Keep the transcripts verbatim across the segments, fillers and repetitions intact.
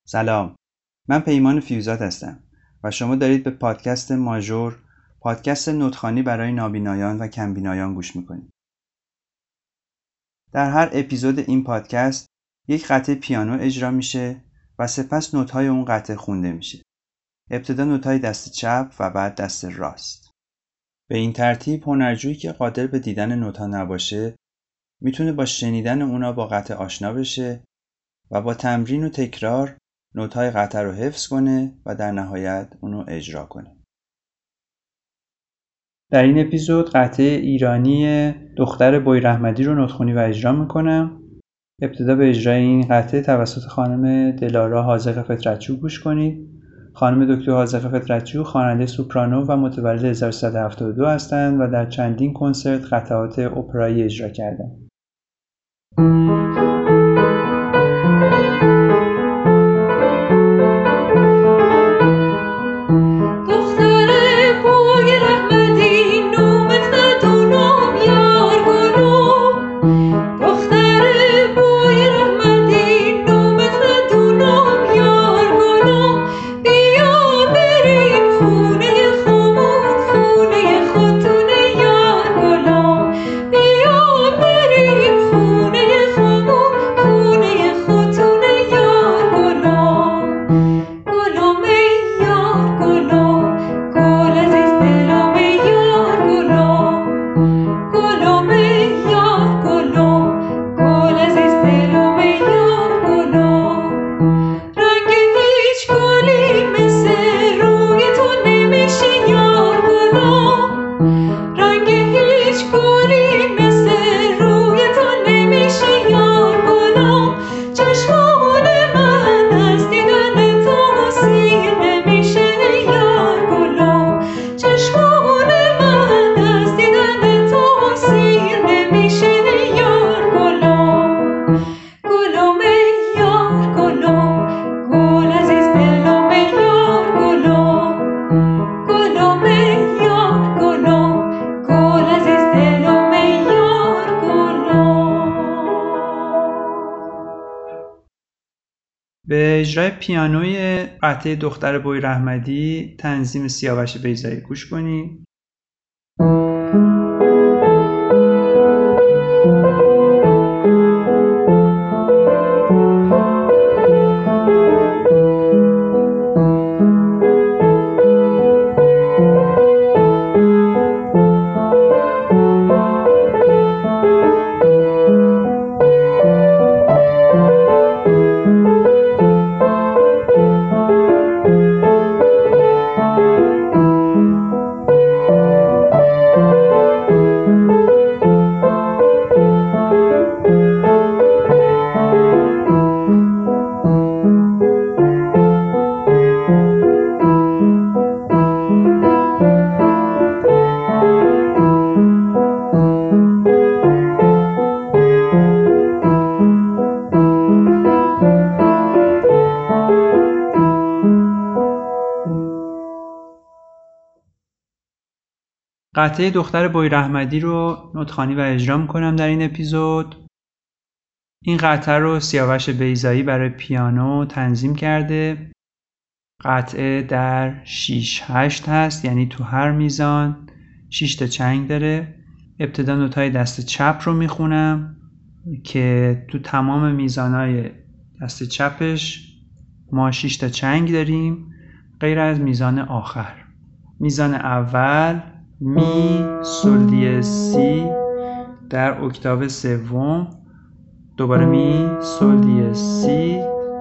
سلام، من پیمان فیوزات هستم و شما دارید به پادکست ماژور، پادکست نطخوانی برای نابینایان و کمبینایان گوش میکنید. در هر اپیزود این پادکست یک قطعه پیانو اجرا میشه و سپس نوت‌های اون قطعه خونده میشه. ابتدا نوت‌های دست چپ و بعد دست راست. به این ترتیب هنرجویی که قادر به دیدن نوت‌ها نباشه میتونه با شنیدن اونا با قطعه آشنا بشه و با تمرین و تکرار نوت‌های قطعه رو حفظ کنه و در نهایت اونو اجرا کنه. در این اپیزود قطعه ایرانی دختر بویراحمدی رو نطخوانی و اجرا میکنم. ابتدا به اجرای این قطعه توسط خانم دلارا حاذق فطرتجو گوش کنید. خانم دکتر حاذق فطرتجو خواننده سوپرانو و متولد هزار و سیصد و هفتاد و دو هستند و در چندین کنسرت قطعات اپرایی اجرا کردند. به اجرای پیانوی قطعه دختر بویراحمدی تنظیم سیاوش بیضایی گوش کنید. قطعه دختر بویراحمدی رو نطخوانی و اجرا میکنم در این اپیزود. این قطعه رو سیاوش بیضایی برای پیانو تنظیم کرده. قطعه در شش هشت هست، یعنی تو هر میزان شش تا چنگ داره. ابتدا نوت‌های دست چپ رو میخونم که تو تمام میزانهای دست چپش ما شش تا چنگ داریم غیر از میزان آخر. میزان اول می سل دیز سی در اکتاو سوم، دوباره می سل دیز سی.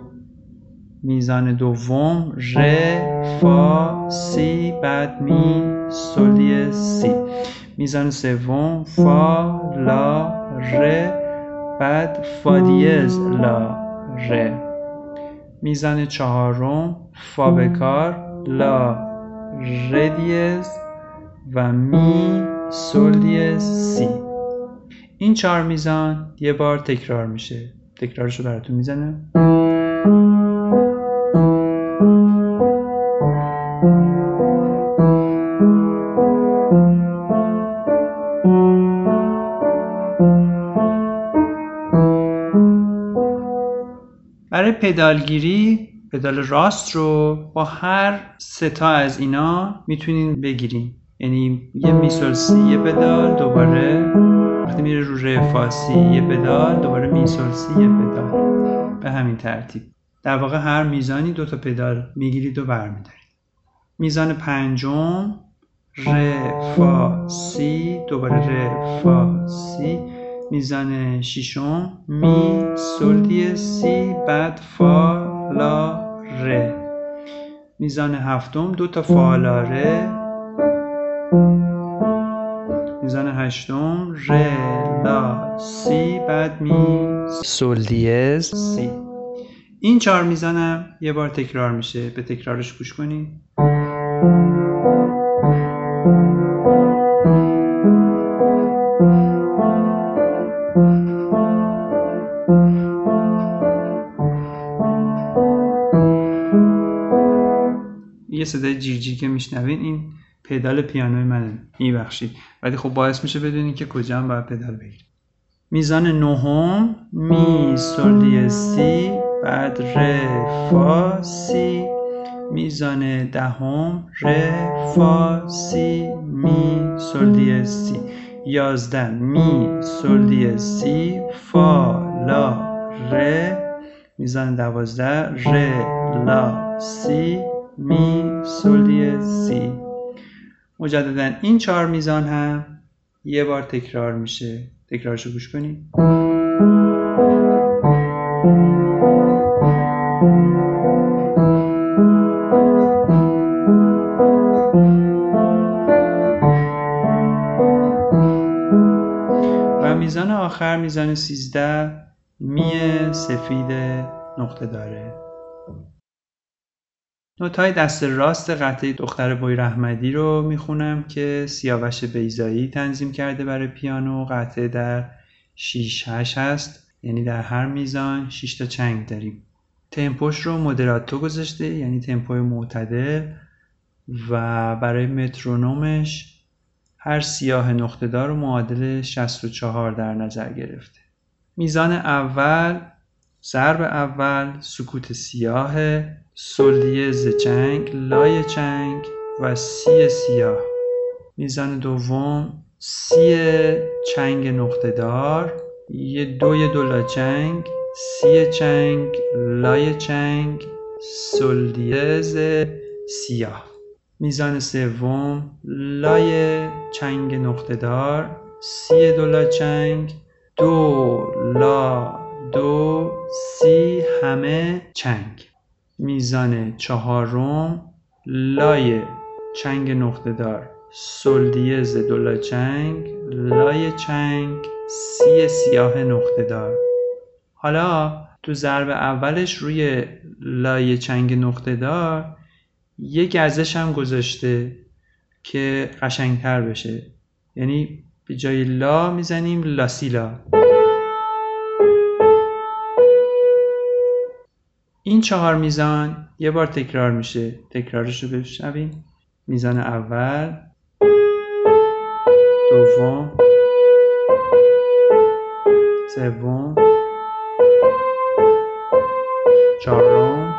میزان دوم ر فا سی بعد می سل دیز سی. میزان سوم فا لا ر بعد فا دیز لا ر. میزان چهارم فا بکار لا ر دیز و می سل دیز سی. این چهار میزان یه بار تکرار میشه. تکرارشو براتون میزنم. برای پدالگیری پدال راست رو با هر سه تا از اینا میتونین بگیرین. یعنی یه می سول سی یه پدال، دوباره وقتی میره رو ره فا سی یه پدال، دوباره می سول سی یه پدال، به همین ترتیب. در واقع هر میزانی دو تا پدال میگیرید و برمیدارید. میزان پنجم ره فا سی، دوباره ره فا سی. میزان ششم می سول دیز سی، بعد فا لا ره. میزان هفتم دو تا فا لا ره. میزان هشتم ره لا سی، بعد می سول دیز سی. این چهار میزانم یه بار تکرار میشه، به تکرارش گوش کنید. یه صدای جیرجیر که میشنوین این پدال پیانوی منه، میبخشید، ولی خب باعث میشه بدونین که کجا هم باید پدال بگیرید. میزان نهم می سول دیز سی، بعد ره فا سی. میزان دهم ره فا سی می سول دیز سی. یازده می سول دیز سی فا لا ره. میزان دوازده ره لا سی می سول دیز سی. مجددا این چهار میزان هم یه بار تکرار میشه، تکرارشو گوش کنید. و میزان آخر میزان سیزده می سفید نقطه داره. نوت‌های دست راست قطعه دختر بویر احمدی رو میخونم که سیاوش بیضایی تنظیم کرده برای پیانو. قطعه در شش هشت هست، یعنی در هر میزان شش تا چنگ داریم. تمپوش رو مودراتو گذاشته، یعنی تمپوی معتدل، و برای مترونومش هر سیاه نقطه‌دار رو معادل شصت و چهار در نظر گرفته. میزان اول، ضرب اول سکوت سیاه، سول دیز چنگ، لای چنگ و سی سیاه. میزان دوم سی چنگ نقطه دار، یه دوی دولا چنگ، سی چنگ، لای چنگ، سول دیز سیاه. میزان سوم لای چنگ نقطه دار، سی دولا چنگ، دو لا دو سی همه چنگ. میزان چهارم لای چنگ نقطه دار، سول دیز دولا چنگ، لای چنگ، سی سیاه نقطه دار. حالا تو ضرب اولش روی لای چنگ نقطه دار یه گزش هم گذاشته که قشنگتر بشه، یعنی به جای لا میزنیم لا سی لا. این چهار میزان یه بار تکرار میشه، تکرارش رو بشنویم. میزان اول، دوم، سوم، چهارم.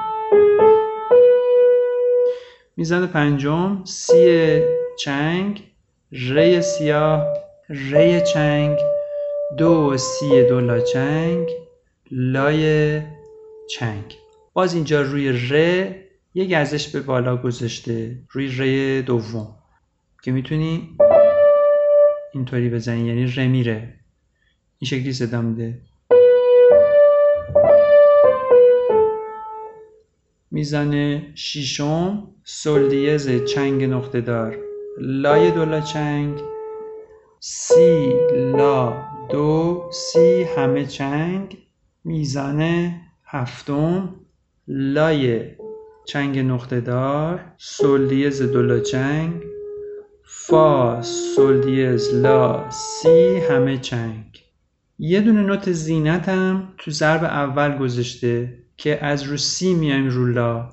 میزان پنجم سی چنگ، ری سیاه، ری چنگ، دو سی دولا چنگ، لای چنگ. باز اینجا روی ر یه گزش به بالا گذاشته، روی ر دوم، که میتونی اینطوری بزنی، یعنی ر میره این شکلی صدا میده. میزان ششم سول دیز چنگ نقطه دار، لای دولا چنگ، سی لا دو سی همه چنگ. میزان هفتم لای چنگ نقطه دار، سول دیز دولا چنگ، فا سول دیز لا سی همه چنگ. یه دونه نوت زینت هم تو ضرب اول گذاشته که از رو سی میایم رو لا،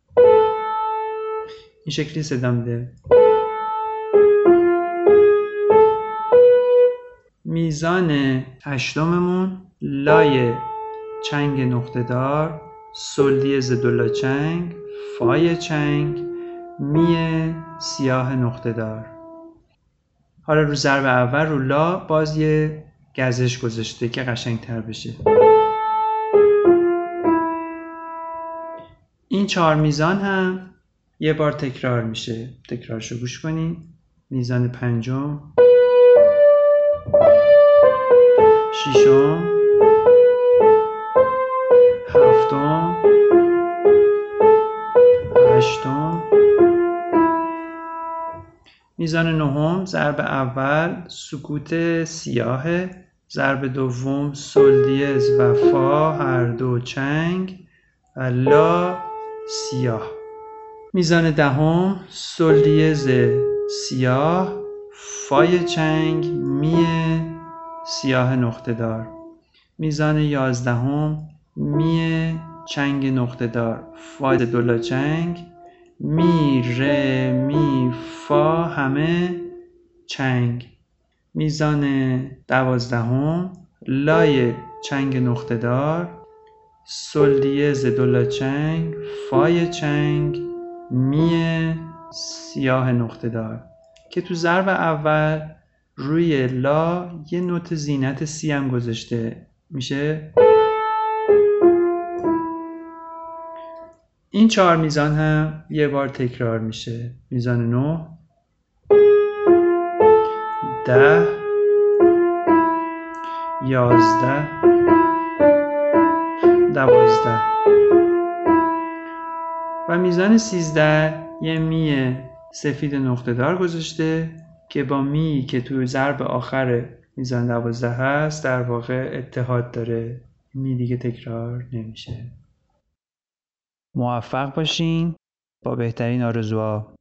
این شکلی صدا میده. میزان هشتممون لای چنگ نقطه دار، سل دیز دو لا چنگ، فای چنگ، می سیاه نقطه دار. حالا رو ضرب اول رو لا باز یه گزش گذاشته که قشنگ تر بشه. این چهار میزان هم یه بار تکرار میشه. تکرارشو گوش کنین. میزان پنجم، ششم، هفتم، هشتم. میزان نهم ضرب اول سکوت سیاه، ضرب دوم سل دیز و فا هر دو چنگ و لا سیاه. میزان دهم سل دیز سیاه، فای چنگ، می سیاه نقطه دار. میزان یازدهم می چنگ نقطه دار، فای دو لا چنگ، می ر می فا همه چنگ. میزان دوازدهم لای چنگ نقطه دار، سل دیز دو لا چنگ، فای چنگ، می سیاه نقطه دار که تو ضرب اول روی لا یه نوت زینت سی هم گذاشته میشه. این چهار میزان هم یه بار تکرار میشه. میزان نه، ده، یازده، دوازده و میزان سیزده یه می سفید نقطه دار گذاشته که با می که توی ضرب آخر میزان دوازده هست در واقع اتحاد داره. می دیگه تکرار نمیشه. موفق باشین با بهترین آرزوها.